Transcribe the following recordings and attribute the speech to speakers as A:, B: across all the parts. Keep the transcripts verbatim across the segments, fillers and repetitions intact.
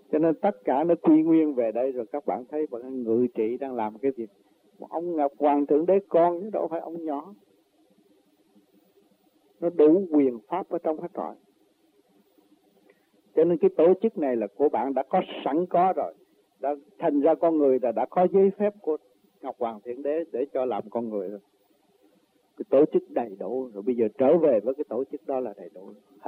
A: Cho nên tất cả nó quy nguyên về đây rồi. Các bạn thấy bạn ngự trị đang làm cái việc. Một ông Ngọc Hoàng Thượng Đế con chứ đâu phải ông nhỏ. Nó đủ quyền pháp ở trong hết rồi. Cho nên cái tổ chức này là của bạn đã có sẵn có rồi. Đã thành ra con người là đã có giấy phép của Ngọc Hoàng Thượng Đế để cho làm con người rồi. Cái tổ chức đầy đủ rồi, bây giờ trở về với cái tổ chức đó là đầy đủ hết.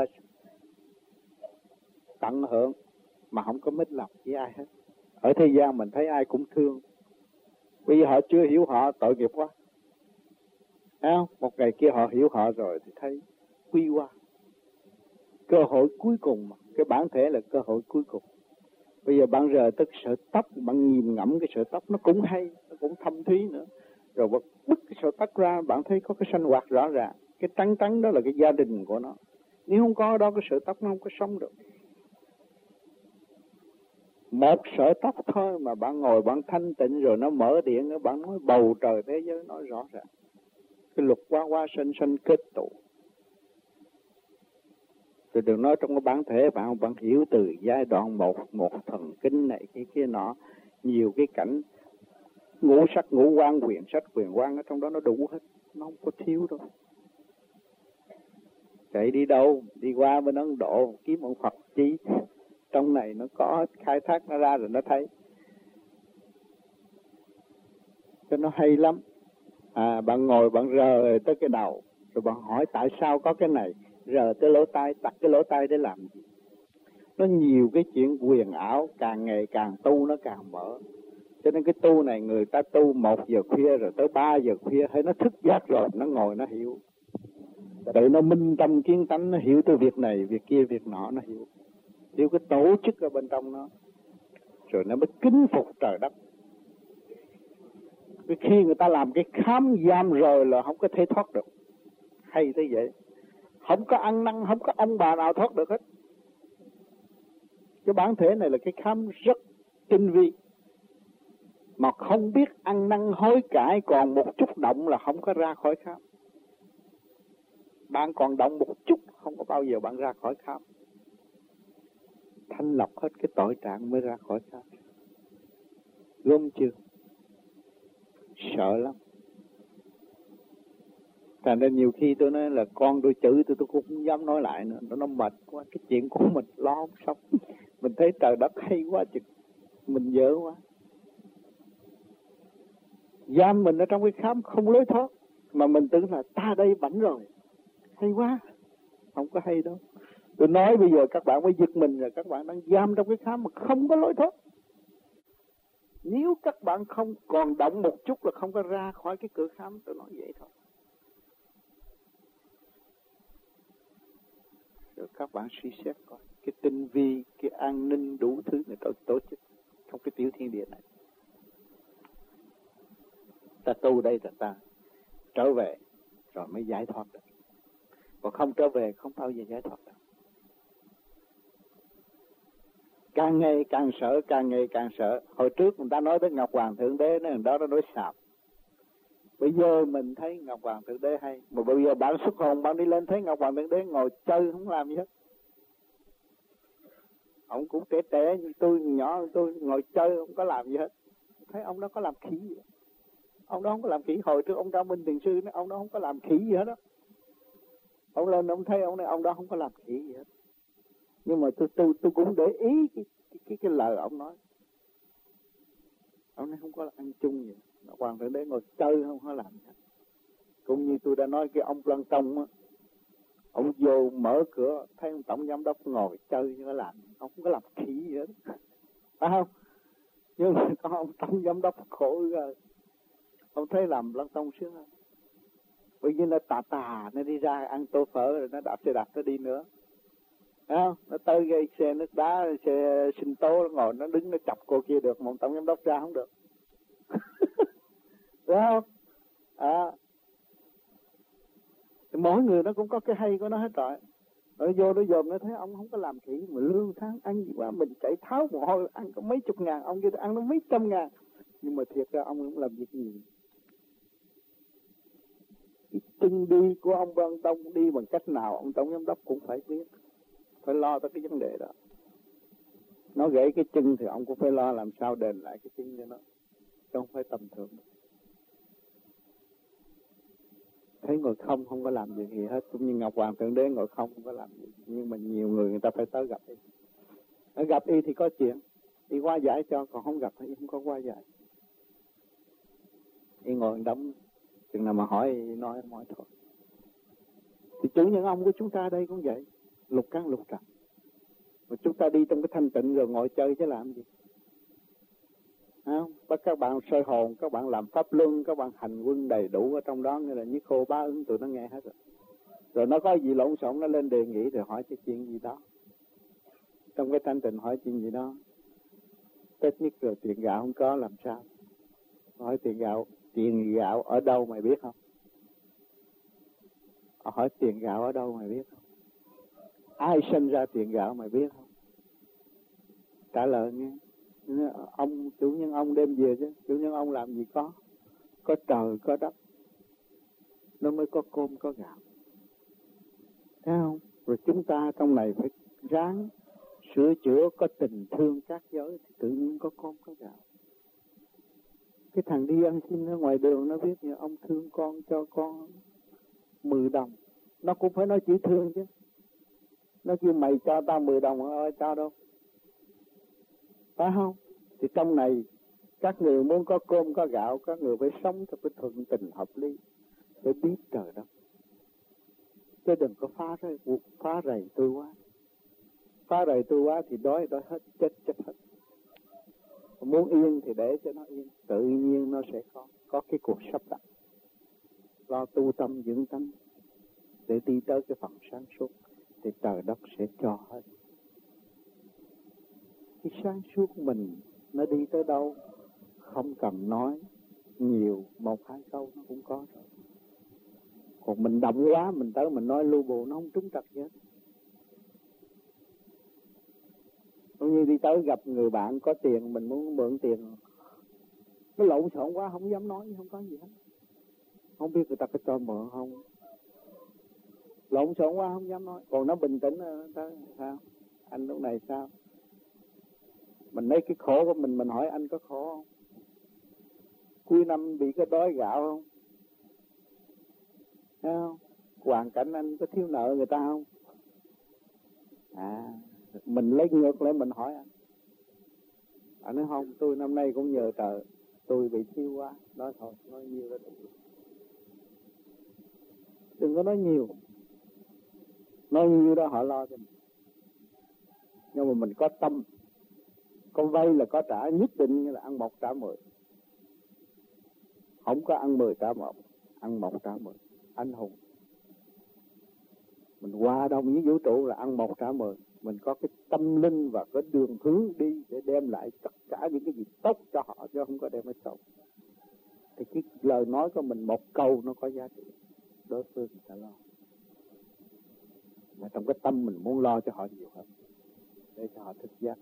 A: Tận hưởng mà không có mít lòng với ai hết. Ở thế gian mình thấy ai cũng thương. Bây giờ họ chưa hiểu họ, tội nghiệp quá. Thấy không? Một ngày kia họ hiểu họ rồi thì thấy quy qua. Cơ hội cuối cùng mà. Cái bản thể là cơ hội cuối cùng. Bây giờ bạn rờ tức sợi tóc, bạn nhìn ngẫm cái sợi tóc nó cũng hay, nó cũng thâm thúy nữa. Rồi bạn bứt cái sợi tóc ra, bạn thấy có cái sinh hoạt rõ ràng. Cái trắng trắng đó là cái gia đình của nó. Nếu không có đó, cái sợi tóc nó không có sống được. Một sợi tóc thôi mà bạn ngồi bạn thanh tịnh rồi nó mở điện, bạn nói bầu trời thế giới nói rõ ràng. Cái luật qua qua sinh sinh kết tụ. Rồi đừng nói trong cái bản thể bạn, bạn hiểu từ giai đoạn một, một thần kinh này, cái kia nọ, nhiều cái cảnh ngũ sắc, ngũ quan, quyền sắc, quyền quan ở trong đó nó đủ hết, nó không có thiếu đâu. Chạy đi đâu, đi qua bên Ấn Độ, kiếm ông Phật chi, trong này nó có khai thác nó ra rồi nó thấy. Cho nó hay lắm. À, bạn ngồi bạn rờ tới cái đầu, rồi bạn hỏi tại sao có cái này, rờ tới lỗ tai, đặt cái lỗ tai để làm gì. Nó nhiều cái chuyện quyền ảo, càng ngày càng tu nó càng mở. Cho nên cái tu này người ta tu một giờ khuya rồi tới ba giờ khuya, hay nó thức giấc rồi, nó ngồi nó hiểu. Tự nó minh tâm kiến tánh, nó hiểu tới việc này, việc kia, việc nọ, nó hiểu. Hiểu cái tổ chức ở bên trong nó. Rồi nó mới kính phục trời đất. Vì khi người ta làm cái khám giam rồi là không có thể thoát được. Hay thế vậy. Không có ăn năn, không có ông bà nào thoát được hết. Cái bản thể này là cái khám rất tinh vi. Mà không biết ăn năn hối cải, còn một chút động là không có ra khỏi khám. Bạn còn động một chút, không có bao giờ bạn ra khỏi khám. Thanh lọc hết cái tội trạng mới ra khỏi khám. Gom chưa? Sợ lắm. Thành ra nhiều khi tôi nói là con tôi chữ tôi tôi cũng không dám nói lại nữa. Nó mệt quá, cái chuyện của mình lo không xong. Mình thấy trời đất hay quá chứ, mình dở quá. Giam mình ở trong cái khám không lối thoát. Mà mình tưởng là ta đây bảnh rồi. Hay quá. Không có hay đâu. Tôi nói bây giờ các bạn mới giật mình rồi. Các bạn đang giam trong cái khám mà không có lối thoát. Nếu các bạn không còn động một chút là không có ra khỏi cái cửa khám. Tôi nói vậy thôi. Rồi các bạn suy xét coi. Cái tinh vi, cái an ninh đủ thứ người ta tổ chức trong cái tiểu thiên địa này. Ta tu đây là ta trở về rồi mới giải thoát được. Còn không trở về không bao giờ giải thoát được. Càng ngày càng sợ, càng ngày càng sợ. Hồi trước người ta nói tới Ngọc Hoàng Thượng Đế, nói đó nó nói xạo. Bây giờ mình thấy Ngọc Hoàng Thượng Đế hay. Mà bây giờ bạn xuất hồn, bạn đi lên thấy Ngọc Hoàng Thượng Đế ngồi chơi không làm gì hết. Ông cũng trẻ trẻ như tôi, nhỏ tôi ngồi chơi không có làm gì hết. Thấy ông đó có làm khỉ gì. Ông đó không có làm khỉ. Hồi trước ông Cao Minh Thiền Sư nói ông đó không có làm khỉ gì hết đó. Ông lên ông thấy ông này ông đó không có làm khỉ gì hết. Nhưng mà tôi tôi tôi cũng để ý cái cái cái, cái lời ông nói. Ông này không có ăn chung gì. Hoàng Thượng Đế ngồi chơi không có làm gì hết. Cũng như tôi đã nói cái ông Lăng Tông á, ông vô mở cửa thấy ông tổng giám đốc ngồi chơi chứ có làm, ông không có làm khỉ gì hết, phải không? Nhưng mà có ông tổng giám đốc khổ rồi, ông thấy làm Lăng Tông sướng hơn. Bởi vì nó tà tà nó đi ra ăn tô phở rồi nó đạp xe đạp nó đi nữa, thấy không? Nó tới cái xe nước đá, xe sinh tố nó ngồi nó đứng nó chọc cô kia được, một tổng giám đốc ra không được. Đúng không? À, mỗi người nó cũng có cái hay của nó hết rồi. Nó vô nó dòm nó thấy ông không có làm khỉ mà lương tháng ăn gì quá, mình chạy tháo mồ hôi ăn có mấy chục ngàn, ông kia ăn nó mấy trăm ngàn, nhưng mà thiệt ra ông cũng làm việc gì. Cái chân đi của ông Văn Tông đi bằng cách nào ông tổng giám đốc cũng phải biết, phải lo tới cái vấn đề đó. Nó gãy cái chân thì ông cũng phải lo làm sao đền lại cái chân cho nó, chứ không phải tầm thường. Thấy ngồi không không có làm việc gì hết, cũng như Ngọc Hoàng Thượng Đế ngồi không không có làm gì, nhưng mà nhiều người người ta phải tới gặp y. Ở gặp y thì có chuyện, y qua giải cho, còn không gặp thì không có qua giải. Y ngồi đóng, chừng nào mà hỏi y nói nói thôi. Thì chủ nhân ông của chúng ta đây cũng vậy, lục căn lục trần. Mà chúng ta đi trong cái thanh tịnh rồi ngồi chơi chứ làm gì? Không? Bắt các bạn soi hồn, các bạn làm pháp luân, các bạn hành quân đầy đủ ở trong đó, như là Nhất Khô Bá Ứng tụi nó nghe hết rồi. Rồi nó có gì lộn xộn nó lên đề nghị rồi hỏi cái chuyện gì đó. Trong cái thanh tịnh hỏi chuyện gì đó. Tết nhất rồi tiền gạo không có làm sao? Hỏi tiền gạo, tiền gạo ở đâu mày biết không? Hỏi tiền gạo ở đâu mày biết không? Ai sinh ra tiền gạo mày biết không? Trả lời nghe. Ông chủ nhân ông đem về chứ, chủ nhân ông làm gì có? Có trời có đất, nó mới có cơm có gạo. Thấy không? Rồi chúng ta trong này phải ráng sửa chữa, có tình thương các giới thì tự nhiên có cơm có gạo. Cái thằng đi ăn xin ở ngoài đường nó biết như ông thương con cho con mười đồng, nó cũng phải nói chữ thương chứ. Nó kêu mày cho tao mười đồng ơi cho đâu, phải không? Thì trong này các người muốn có cơm có gạo, các người phải sống theo cái thuận tình hợp lý, phải biết trời đất. Chứ đừng có phá rầy, phá rầy tôi quá. Phá rầy tôi quá thì đói đói hết, chết chết hết. Muốn yên thì để cho nó yên, tự nhiên nó sẽ có có cái cuộc sắp đặt. Lo tu tâm dưỡng tánh để đi tới cái phần sáng suốt thì trời đất sẽ cho hết. Cái sáng suốt mình nó đi tới đâu không cần nói nhiều, một hai câu nó cũng có rồi. Còn mình động quá, mình tới mình nói lu bù nó không trúng trật gì hết. Cũng như đi tới gặp người bạn có tiền, mình muốn mượn tiền, nó lộn xộn quá không dám nói, không có gì hết. Không biết người ta có cho mượn không, lộn xộn quá không dám nói. Còn nó bình tĩnh tới sao? Anh lúc này sao? Mình lấy cái khổ của mình, mình hỏi anh có khổ không? Cuối năm bị cái đói gạo không? Thấy không? Hoàn cảnh anh có thiếu nợ người ta không? À, mình lấy ngược lại mình hỏi anh. Anh nói không, tôi năm nay cũng nhờ trời, tôi bị thiếu quá. Nói thôi, nói nhiều là đủ. Đừng có nói nhiều. Nói nhiều đó họ lo cho mình. Nhưng mà mình có tâm, con vay là có trả, nhất định như là ăn một trả mười. Không có ăn mười trả một, ăn một trả mười. Anh hùng. Mình hòa đồng với vũ trụ là ăn một trả mười. Mình có cái tâm linh và cái đường hướng đi để đem lại tất cả những cái gì tốt cho họ, chứ không có đem cái xấu. Thì cái lời nói của mình một câu nó có giá trị, đối phương người ta lo. Mà trong cái tâm mình muốn lo cho họ nhiều hơn, để cho họ thức giác.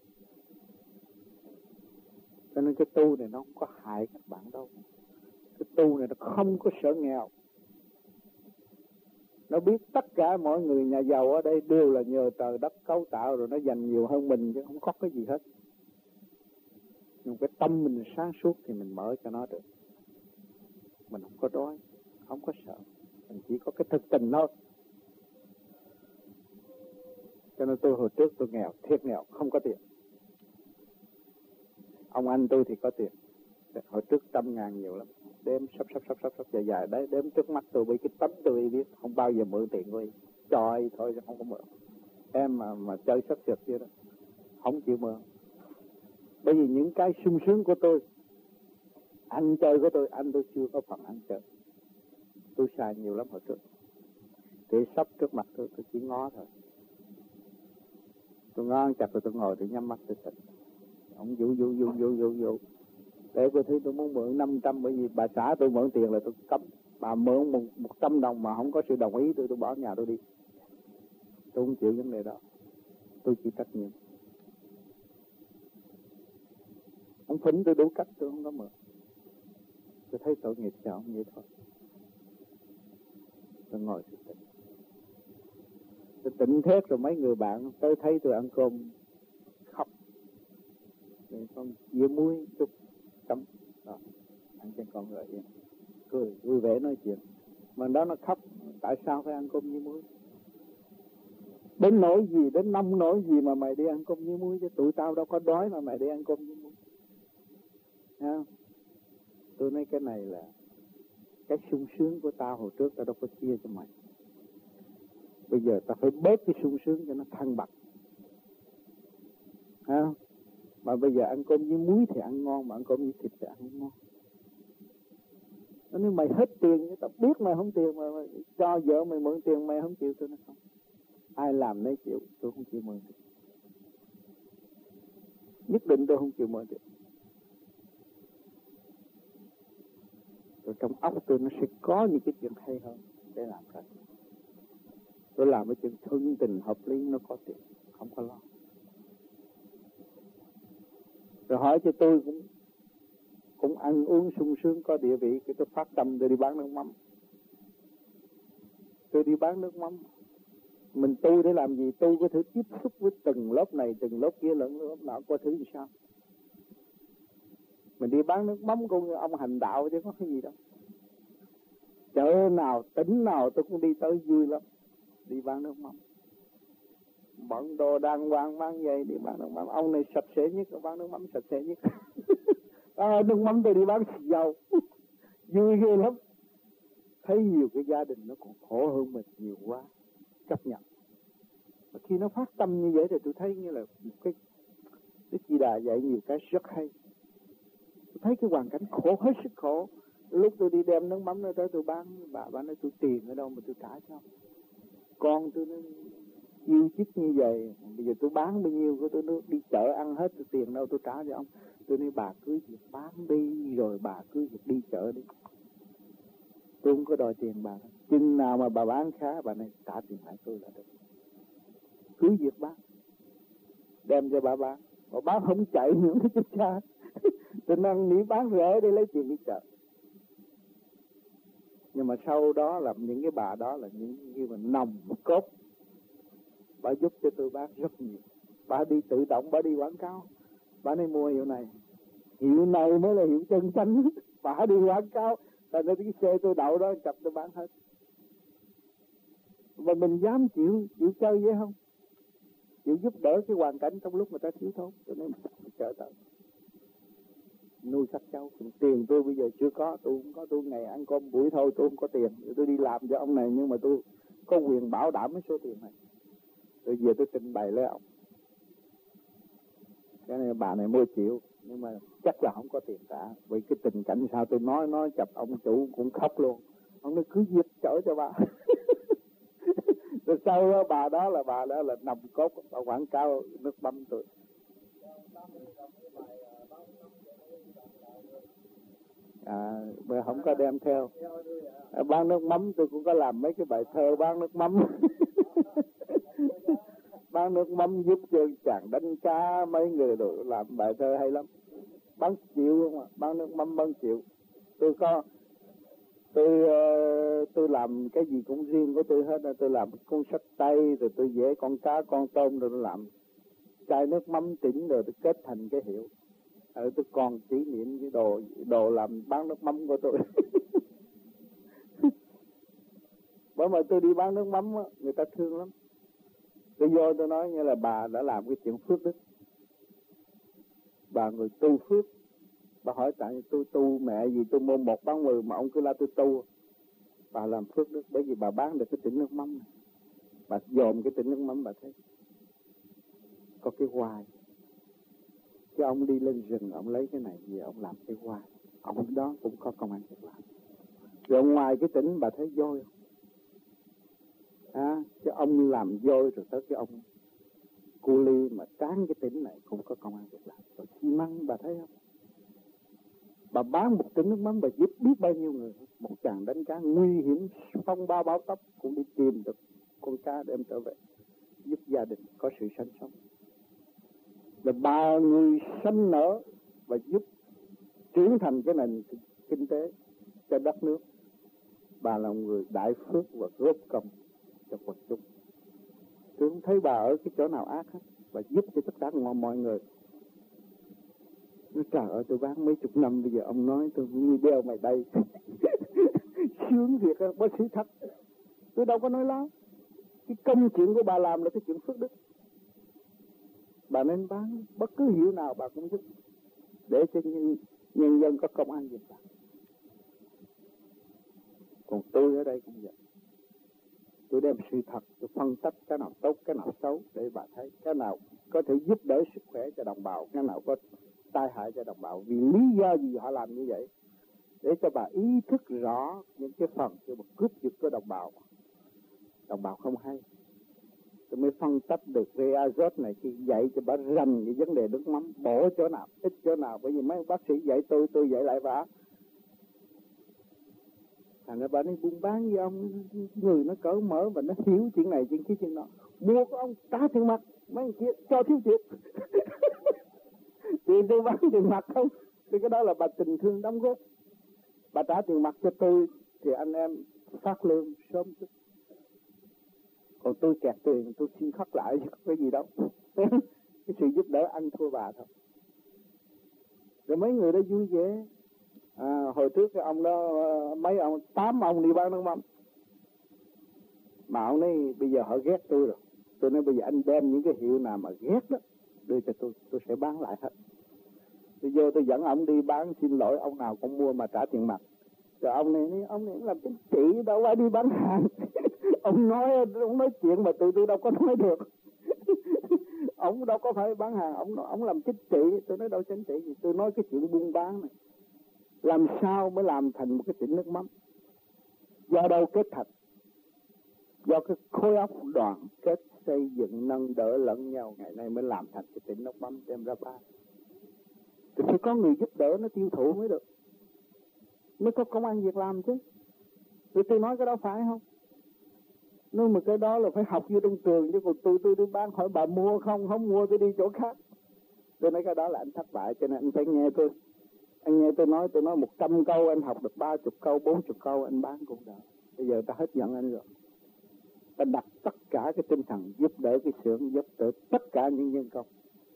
A: Cho nên cái tu này nó không có hại các bạn đâu. Cái tu này nó không có sợ nghèo. Nó biết tất cả mọi người nhà giàu ở đây đều là nhờ trời đất cấu tạo, rồi nó dành nhiều hơn mình chứ không có cái gì hết. Nhưng cái tâm mình sáng suốt thì mình mở cho nó được. Mình không có đói, không có sợ. Mình chỉ có cái thực tình thôi. Cho nên tôi hồi trước tôi nghèo, thiệt nghèo, không có tiền. Ông anh tôi thì có tiền. Hồi trước trăm ngàn nhiều lắm. Đếm sắp sắp sắp sắp sắp dài dài đấy, đếm trước mắt tôi bị cái tấm tôi biết, không bao giờ mượn tiền của y. Cho y thôi chứ không có mượn. Em mà mà chơi sắp sượt kia đó, không chịu mượn. Bởi vì những cái sung sướng của tôi, ăn chơi của tôi, anh tôi chưa có phần ăn chơi. Tôi xài nhiều lắm hồi trước. Thì sắp trước mặt tôi, tôi chỉ ngó thôi. Tôi ngó chặt rồi tôi ngồi, tôi nhắm mắt tôi tỉnh. Ông dụ dụ dụ dụ dụ dụ. Để cô thấy tôi muốn mượn năm trăm, bởi vì bà xã tôi mượn tiền là tôi cấm. Bà mượn một, một trăm đồng mà không có sự đồng ý tôi, tôi bỏ nhà tôi đi. Tôi không chịu vấn đề đó. Tôi chịu trách nhiệm. Ông phỉnh tôi đủ cách tôi không có mượn. Tôi thấy tội nghiệp cho ông vậy thôi. Tôi ngồi tôi tỉnh. Tôi tỉnh thét rồi mấy người bạn tới thấy tôi ăn cơm khóc. Rồi con dưa muối chút chấm đó, ăn cho con rồi yên, cười vui vẻ nói chuyện. Mà đó nó khóc, tại sao phải ăn cơm với muối? Đến nỗi gì, đến nông nỗi gì mà mày đi ăn cơm với muối chứ tụi tao đâu có đói mà mày đi ăn cơm với muối. Thấy không? Tôi nói cái này là cái sung sướng của tao hồi trước tao đâu có chia cho mày. Bây giờ tao phải bớt cái sung sướng cho nó thăng bằng. Thấy không? Mà bây giờ ăn cơm với muối thì ăn ngon, mà ăn cơm với thịt thì ăn không ngon. Nó nói mày hết tiền, tao biết mày không tiền mà, mà cho vợ mày mượn tiền mày không chịu. Tôi nói không, ai làm nấy chịu, tôi không chịu mượn tiền. Nhất định tôi không chịu mượn tiền. Rồi trong óc tôi nó sẽ có những cái chuyện hay hơn để làm ra. Tôi làm cái chuyện thân tình hợp lý, nó có tiền, không có lo. Rồi hỏi cho tôi cũng cũng ăn uống sung sướng có địa vị, cái tôi phát tâm tôi đi bán nước mắm. Tôi đi bán nước mắm. Mình tu để làm gì? Tu có thể tiếp xúc với từng lớp này, từng lớp kia, lẫn lớp nào có thứ gì sao? Mình đi bán nước mắm cũng như ông hành đạo chứ có cái gì đâu. Chợ nào, tỉnh nào tôi cũng đi tới vui lắm. Đi bán nước mắm. Bận đồ đàng hoàng mang giày đi bán nước mắm. Ông này sạch sẽ nhất, bán nước mắm sạch sẽ nhất. À, nước mắm tôi đi bán xì dầu. Vui ghê lắm. Thấy nhiều cái gia đình nó còn khổ hơn mình nhiều quá. Chấp nhận. Mà khi nó phát tâm như vậy thì tôi thấy như là một cái cái Di Đà dạy nhiều cái rất hay. Tôi thấy cái hoàn cảnh khổ hết sức khổ. Lúc tôi đi đem nước mắm nó tới tôi bán, bà bà nói tôi tiền ở đâu mà tôi trả cho. Con tôi nó yêu thích như vậy, bây giờ tôi bán bao nhiêu của tôi nó đi chợ ăn hết tôi tiền đâu tôi trả cho ông. Tôi nói bà cứ việc bán đi rồi bà cứ việc đi chợ đi. Tôi không có đòi tiền bà. Chừng nào mà bà bán khá bà này trả tiền lại tôi là được. Cứ việc bán. Đem cho bà bán. Bà bán không chạy nữa cái chút cha. Tôi năn nỉ bán rẻ để lấy tiền đi chợ. Nhưng mà sau đó là những cái bà đó là những cái mà nòng cốt. Bà giúp cho tôi bán rất nhiều. Bà đi tự động, bà đi quảng cáo. Bà nói mua hiệu này. Hiệu này mới là hiệu chân chánh. Bà đi quảng cáo. Thành ra cái xe tôi đậu đó chập tôi bán hết. Và mình dám chịu, chịu chơi vậy không? Chịu giúp đỡ cái hoàn cảnh trong lúc người ta thiếu thốn. Cho nên mình trở tới. Nuôi các cháu. Tiền tôi bây giờ chưa có. Tôi không có. Tôi ngày ăn cơm buổi thôi. Tôi không có tiền. Tôi đi làm cho ông này. Nhưng mà tôi có quyền bảo đảm cái số tiền này. Rồi về tôi trình bày lấy ông. Cái này bà này mua chịu. Nhưng mà chắc là không có tiền trả. Vì cái tình cảnh sao tôi nói nói chập ông chủ cũng khóc luôn. Ông nói cứ giết chở cho bà. Rồi sau đó bà đó là bà đó là nằm cốt. Bà quảng cáo nước mắm tôi. À, mà không có đem theo. À, bán nước mắm tôi cũng có làm mấy cái bài thơ bán nước mắm. Bán nước mắm giúp cho chàng đánh cá mấy người rồi làm bài thơ hay lắm. Bán chịu không à, bán nước mắm bán chịu. Tôi có tôi tôi làm cái gì cũng riêng của tôi hết. Tôi làm cuốn sách tay rồi tôi vẽ con cá con tôm rồi tôi làm chai nước mắm tỉnh rồi tôi kết thành cái hiệu. Ở tôi còn kỷ niệm cái đồ đồ làm bán nước mắm của tôi. Bởi mà tôi đi bán nước mắm á, người ta thương lắm. Tôi vô tôi nói như là bà đã làm cái chuyện phước đức. Bà người tu phước. Bà hỏi tại tôi tu mẹ gì tôi mua một bán mười mà ông cứ la tôi tu. Bà làm phước đức bởi vì bà bán được cái tỉnh nước mắm này. Bà dòm cái tỉnh nước mắm bà thấy có cái hoài. Chứ ông đi lên rừng ông lấy cái này về ông làm cái hoài. Ông đó cũng có công ăn việc làm. Rồi ngoài cái tỉnh bà thấy vôi không? À, chứ ông làm vôi rồi tới cái ông cu ly mà tráng cái tỉnh này cũng có công ăn việc làm. Rồi xi măng bà thấy không? Bà bán một tỉnh nước mắm bà giúp biết bao nhiêu người. Một chàng đánh cá nguy hiểm phong ba bão táp cũng đi tìm được con cá đem trở về giúp gia đình có sự sinh sống. Là ba người sanh nở và giúp trưởng thành cái nền kinh tế cho đất nước. Bà là một người đại phước và góp công cho quần chúng. Tôi không thấy bà ở cái chỗ nào ác hết. Bà giúp cho tất cả mọi người. Nói trời ơi tôi bán mấy chục năm bây giờ ông nói tôi như đeo mày đây. Sướng thiệt á, bác sĩ thật. Tôi đâu có nói láo. Cái công chuyện của bà làm là cái chuyện phước đức. Bà nên bán bất cứ hiệu nào bà cũng giúp, để cho nhân, nhân dân có công ăn việc làm. Còn tôi ở đây cũng vậy. Tôi đem sự thật, tôi phân tích cái nào tốt, cái nào xấu để bà thấy. Cái nào có thể giúp đỡ sức khỏe cho đồng bào, cái nào có tai hại cho đồng bào. Vì lý do gì họ làm như vậy? Để cho bà ý thức rõ những cái phần cho bà cướp giật của đồng bào. Đồng bào không hay. Tôi mới phân tích được về azot này khi dạy cho bà rành cái vấn đề nước mắm, bổ chỗ nào, ít chỗ nào. Bởi vì mấy bác sĩ dạy tôi, tôi dạy lại bà. Thành ra bà nói buôn bán với ông, người nó cởi mở và nó hiểu chuyện này, chuyện kia, chuyện đó. Mua của ông trả tiền mặt, mấy người kia cho thiếu chuyện. Tiền tôi bán tiền mặt không? Thì cái đó là bà tình thương đóng góp. Bà trả tiền mặt cho tôi thì anh em phát lương sớm chút. Còn tôi kẹt tiền tôi xin khắc lại chứ không có gì đâu. Cái sự giúp đỡ ăn thua bà thôi. Rồi mấy người đó vui vẻ. À, hồi trước cái ông đó, mấy ông, tám ông đi bán nước mắm. Mà ông nói bây giờ họ ghét tôi rồi. Tôi nói bây giờ anh đem những cái hiệu nào mà ghét đó đưa cho tôi, tôi sẽ bán lại hết. Tôi vô tôi dẫn ông đi bán, xin lỗi ông nào cũng mua mà trả tiền mặt. Rồi ông này, ông này làm chính trị đâu phải đi bán hàng. Ông nói, ông nói chuyện mà tụi tôi đâu có nói được. Ông đâu có phải bán hàng, ông ông làm chính trị. Tôi nói đâu chính trị gì, tôi nói cái chuyện buôn bán này. Làm sao mới làm thành một cái tỉnh nước mắm? Do đâu kết thành? Do cái khối óc đoàn kết xây dựng nâng đỡ lẫn nhau, ngày nay mới làm thành cái tỉnh nước mắm đem ra bán. Thì phải có người giúp đỡ nó tiêu thụ mới được, mới có công ăn việc làm chứ. Thì tôi nói cái đó phải không? Nói mà cái đó là phải học vô trong trường, chứ còn tôi tôi đi bán hỏi bà mua không, không mua tôi đi chỗ khác. Tôi nói cái đó là anh thất bại, cho nên anh phải nghe tôi. Anh nghe tôi nói, tôi nói một trăm câu anh học được ba chục câu, bốn chục câu anh bán cũng được. Bây giờ ta hết giận anh rồi. Ta đặt tất cả cái tinh thần giúp đỡ cái xưởng, giúp đỡ tất cả những nhân công.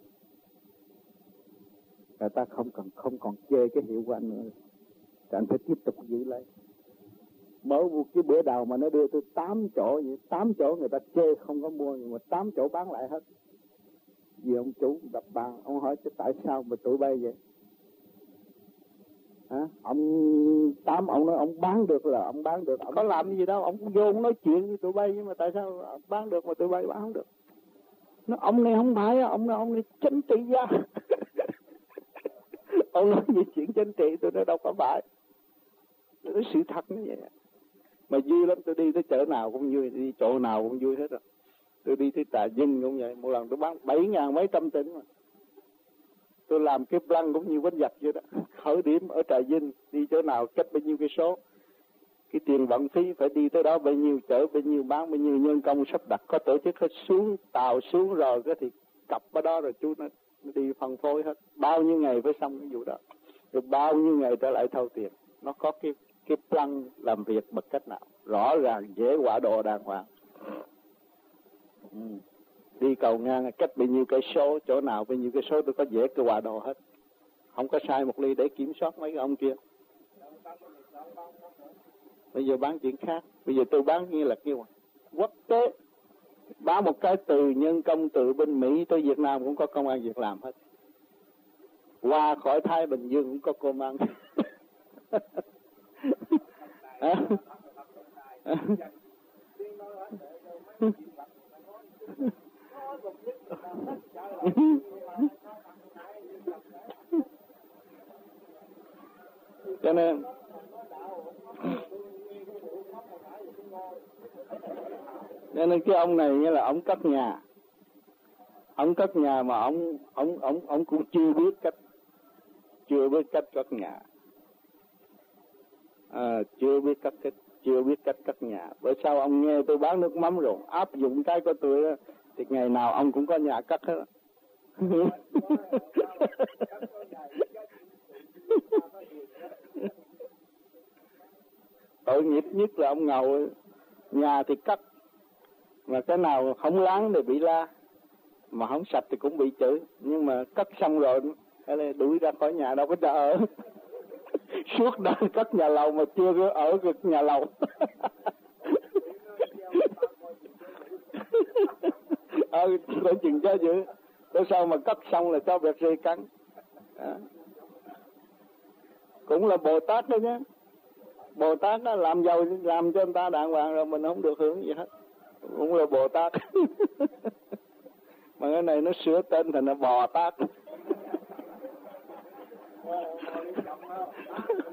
A: Và ta không cần không còn chê cái hiệu của anh nữa. Thì anh phải tiếp tục giữ lấy. Mở một cái bữa đầu mà nó đưa tôi tám chỗ, tám chỗ người ta chê không có mua, nhưng mà tám chỗ bán lại hết. Vì ông chủ đập bàn, ông hỏi chứ tại sao mà tụi bay vậy? Hả? Ông tám ông nói ông bán được là ông bán được, ông có làm gì đâu, ông cũng vô ông nói chuyện với tụi bay, nhưng mà tại sao ông bán được mà tụi bay bán không được? Nó ông này không phải, ông này ông này chính trị gia. Ông nói gì chuyện chính trị, tôi nói đâu có phải. Tôi nói sự thật như vậy. Mà vui lắm, tôi đi tới chợ nào cũng vui, đi chỗ nào cũng vui hết rồi. Tôi đi tới Trà Vinh cũng vậy, một lần tôi bán bảy ngàn mấy trăm tấn mà. Tôi làm cái plan cũng như bánh giặt vậy đó. Khởi điểm ở Trà Vinh, đi chỗ nào cách bao nhiêu cái số. Cái tiền vận phí phải đi tới đó bao nhiêu, chở bao nhiêu, bán bao nhiêu, nhân công sắp đặt, có tổ chức hết, xuống tàu xuống rồi cái thì cặp ở đó rồi chú nó đi phân phối hết. Bao nhiêu ngày phải xong cái vụ đó. Rồi bao nhiêu ngày trở lại thâu tiền. Nó có cái cái plan làm việc bằng cách nào rõ ràng, dễ quả đồ đàng hoàng. Ừ. Đi cầu ngang cách bao nhiêu cây số, chỗ nào bao nhiêu cây số tôi có dễ cái quả đồ hết, không có sai một ly để kiểm soát mấy cái ông kia. Bây giờ bán chuyện khác, bây giờ tôi bán như là kêu quốc tế, bán một cái từ nhân công từ bên Mỹ tới Việt Nam cũng có công ăn việc làm hết, qua khỏi Thái Bình Dương cũng có công ăn. À. À. Cho nên cho nên cái ông này như là ông cất nhà, ông cất nhà mà ông ông ông ông cũng chưa biết cách chưa biết cách cất nhà, à, chưa biết cách cách chưa biết cách cất nhà. Bởi sao ông nghe tôi bán nước mắm rồi áp dụng cái của tôi thì ngày nào ông cũng có nhà cất hết. Tội nghiệp nhất là ông ngầu, nhà thì cất mà cái nào không láng thì bị la, mà không sạch thì cũng bị chửi. Nhưng mà cất xong rồi Hay là đuổi ra khỏi nhà đâu có cho ở. Suốt đời cất nhà lầu mà chưa có ở được nhà lầu. Ờ, coi chừng cho dữ. Tại sao mà cất xong là cho việc gì cắn. À. Cũng là Bồ Tát đó nhé. Bồ Tát đó làm giàu, làm cho người ta đàng hoàng rồi mình không được hưởng gì hết. Cũng là Bồ Tát. Mà cái này nó sửa tên thành là Bò Tát.